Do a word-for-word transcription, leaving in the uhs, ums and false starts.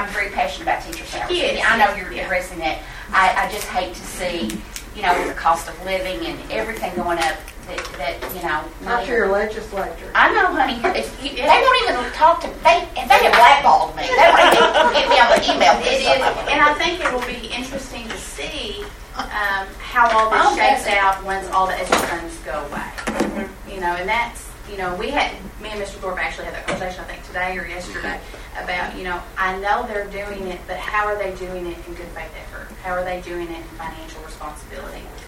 I'm very passionate about teacher salaries. Yes, I know yes, you're yeah. addressing that. I, I just hate to see, you know, with the cost of living and everything going up, that, that you know. Not your legislature. I know, honey. It's, you, they won't even talk to they. They have blackballed me. They don't even get me on the email. It is, and I think it will be interesting to see um, how all this Oh, shakes definitely. out once all the extra funds go away. You know, and that's, you know, we had, me and Mister Thorpe actually had that conversation, I think today or yesterday, about, you know, I know they're doing it, but how are they doing it in good faith effort? How are they doing it in financial responsibility?